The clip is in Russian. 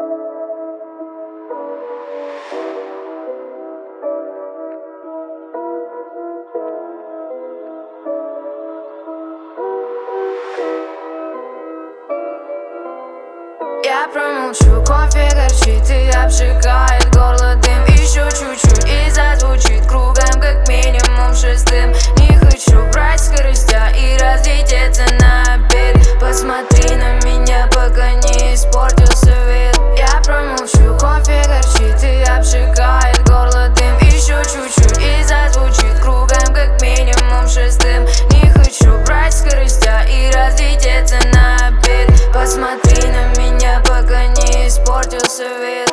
Я промолчу, кофе горчит и обжигает горло дым. Еще чуть-чуть и зазвучит кругом как минимум шестым. Не хочу брать скоростя и разлететься на обед. Посмотри на меня, пока не испортился вид. Я промолчу, кофе горчит и обжигает горло дым. Еще чуть-чуть и зазвучит кругом как минимум шестым. Не хочу брать скоростя и разлететься на обед. Посмотри на меня, пока не испортился вид.